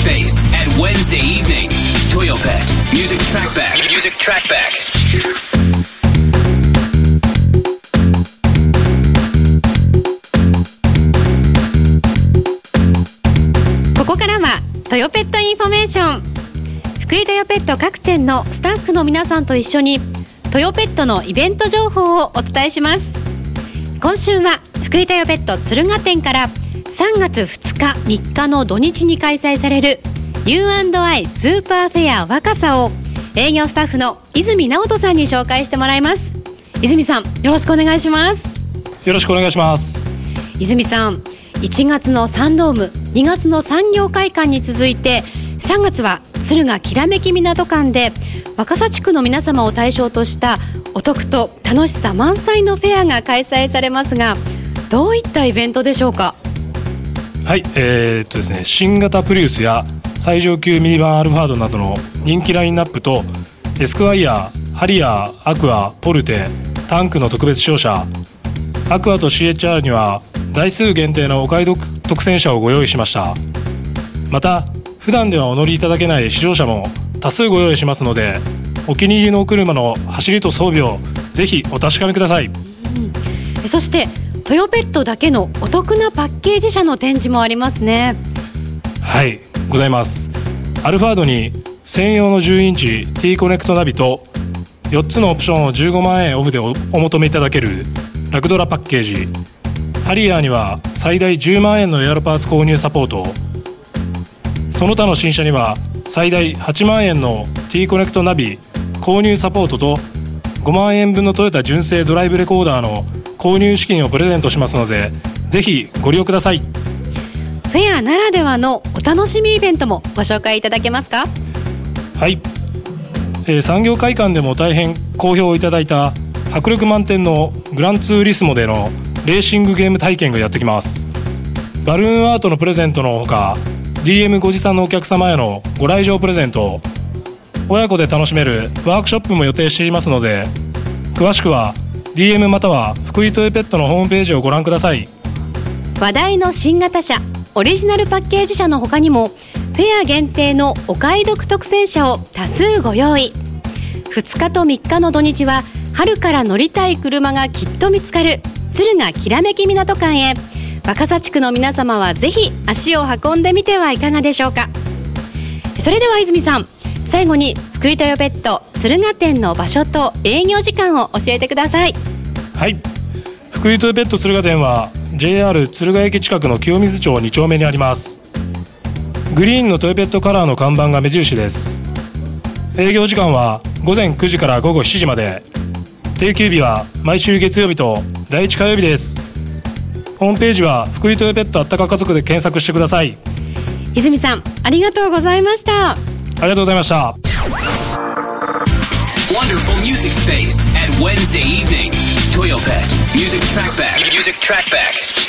Space at Wednesday evening. Toyopet Music Trackback. Music Trackback. ここからはトヨペットインフォメーション。福井トヨペット各店のスタッフの皆さんと一緒にトヨペットのイベント情報をお伝えします。今週は福井トヨペット敦賀店から3月2日3日の土日に開催される U&I スーパーフェア若狭を営業スタッフの泉直人さんに紹介してもらいます。泉さん、よろしくお願いします。 よろしくお願いします。 泉さん、1月のサンドーム、2月の産業会館に続いて3月は敦賀きらめき港館で若狭地区の皆様を対象としたお得と楽しさ満載のフェアが開催されますが、どういったイベントでしょうか？ はい、ですね、新型プリウスや最上級ミニバンアルファードなどの人気ラインナップとエスクワイヤー、ハリアー、アクア、ポルテ、タンクの特別商社、アクアと CHR には台数限定のお買い得特選車をご用意しました。また普段ではお乗りいただけない試乗車も多数ご用意しますので、お気に入りのお車の走りと装備をぜひお確かめください。 そしてトヨペットだけのお得なパッケージ車の展示もありますね。 はい、ございます。アルファードに専用の10インチ T コネクトナビと4つのオプションを15万円オフで お求めいただけるラクドラパッケージ、ハリアーには最大10万円のエアロパーツ購入サポート、その他の新車には最大8万円の T コネクトナビ購入サポートと5万円分のトヨタ純正ドライブレコーダーの購入資金をプレゼントしますので、ぜひご利用ください。 フェアならではのお楽しみイベントもご紹介いただけますか？ はい、産業会館でも大変好評いただいた迫力満点のグランツーリスモでのレーシングゲーム体験がやってきます。バルーンアートのプレゼントのほか DM ご持参のお客様へのご来場プレゼント、親子で楽しめるワークショップも予定していますので、詳しくは DM または福井トヨペットのホームページをご覧ください。 話題の新型車、オリジナルパッケージ車の他にもフェア限定のお買い得特選車を多数ご用意。2日と3日の土日は春から乗りたい車がきっと見つかる敦賀きらめき港館へ、若狭地区の皆様はぜひ足を運んでみてはいかがでしょうか。それでは泉さん、最後に福井トヨペット敦賀店の場所と営業時間を教えてください。 はい、福井トヨペット敦賀店は JR 敦賀駅近くの清水町2丁目にあります。グリーンのトヨペットカラーの看板が目印です。営業時間は午前9時から午後7時まで、定休日は毎週月曜日と第1火曜日です。ホームページは福井トヨペットあったか家族で検索してください。 泉さん、ありがとうございました。 ありがとうございました。 Wonderful Music Space at Wednesday evening. Toyopet Music Trackback. Music Trackback.